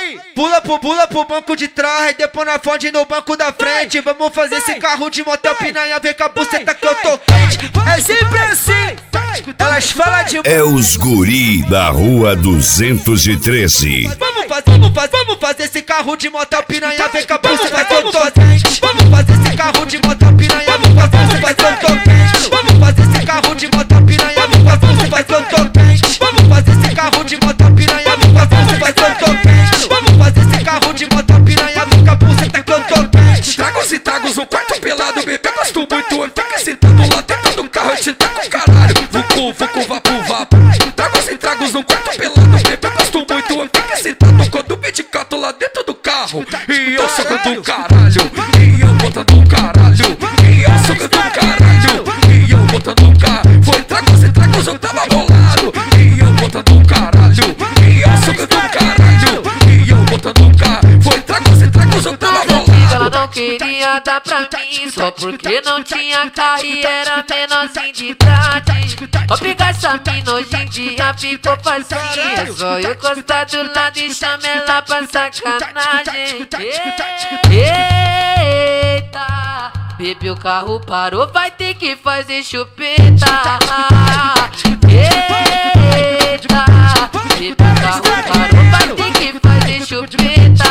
Pula pro banco de trás, depois na fonte no banco da frente. Vamos fazer esse carro de motel piranha, vem com a buceta que eu tô quente. É sempre assim, elas falam de... É os guri da rua 213. Vamos fazer esse carro de motel piranha, vem com a buceta que eu tô quente. Vamos fazer esse carro de motel piranha, vem com a buceta que eu tô quente. Vamos fazer esse carro de motel piranha, vem com a buceta que eu tô quente. Vamos fazer esse carro de motel piranha, vem com a buceta que eu tô quente. Vamos fazer esse carro de motel piranha, vem com a buceta que eu tô quente. Tragos e tragos, um quarto pelado, bebê, gosto muito. Eu fico sentado lá dentro do carro, eu te taco o caralho. Vucu, vapo. Tragos e tragos, um quarto pelado, bebê, gosto muito. Eu fico sentado com o medicato lá dentro do carro. E eu socando do caralho, e eu botando um caralho. E eu socando do caralho, e eu botando um caralho. Foi tragos e tragos, eu tava bolado. E eu botando um caralho, e eu socando do caralho. E eu botando um caralho. Foi tragos e tragos, eu tava bolado. Ela não queria dar pra mim só porque não tinha carro e era menorzinho de idade. Vou pegar essa mina hoje em dia ficou facinho. É só eu encostar do lado e chamar ela pra sacanagem. Eita, bebê, o carro parou, vai ter que fazer chupeta. Eita, bebê, o carro parou, vai ter que fazer chupeta.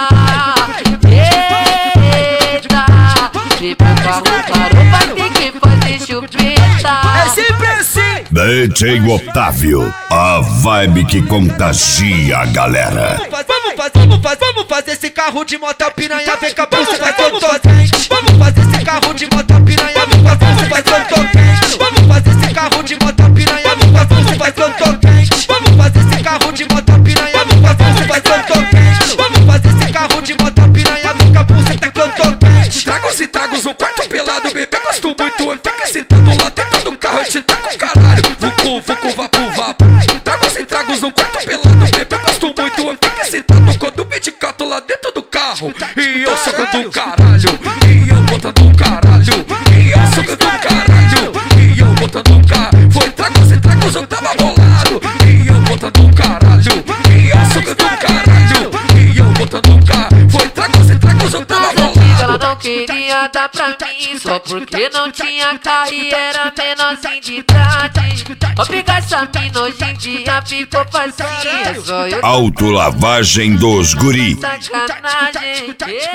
Vai ter que fazer chupeta. É sempre assim. DJ Otávio, a vibe que contagia a galera. Vamos fazer esse carro de motel piranha, vem com a buceta que eu tô quente. Vamos fazer esse carro de motel piranha, vem com a buceta que eu tô quente. Vamos fazer esse carro de motel piranha, vem com a buceta que eu tô quente. Vamos fazer esse carro de motel piranha, vem com a buceta que eu tô quente. Vamos fazer esse carro de motel piranha, vem com a buceta que eu tô quente. Tragos e tragos, um quarto pelado, bebê, gosto muito. Eu fico sentado lá dentro do carro, eu te taco o caralho. Vucu, vapo. Tragos e tragos, um quarto pelado, bebê, gosto muito. Eu fico sentado com o medicato lá dentro do carro. E eu socando do caralho, e eu botando um caralho. E eu socando do caralho, e eu botando um caralho. Foi tragos e tragos, eu tava bolado. E eu botando um caralho, e eu socando do caralho. E eu botando um caralho. Foi tragos e tragos, eu tava bolado. Ela não queria dar pra mim só porque não tinha carro e era menorzinho de idade. Vou pegar essa mina hoje em dia ficou facinho. É só eu Autolavagem dos guri. sacanagem.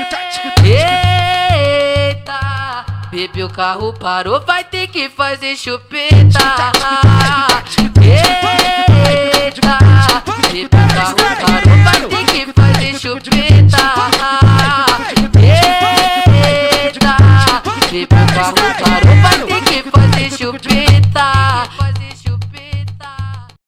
Eita, bebê, o carro parou, vai ter que fazer chupeta. Eita, bebê, o carro parou, vai ter que fazer chupeta. Eita, bebê, o carro parou, vai ter que fazer chupeta.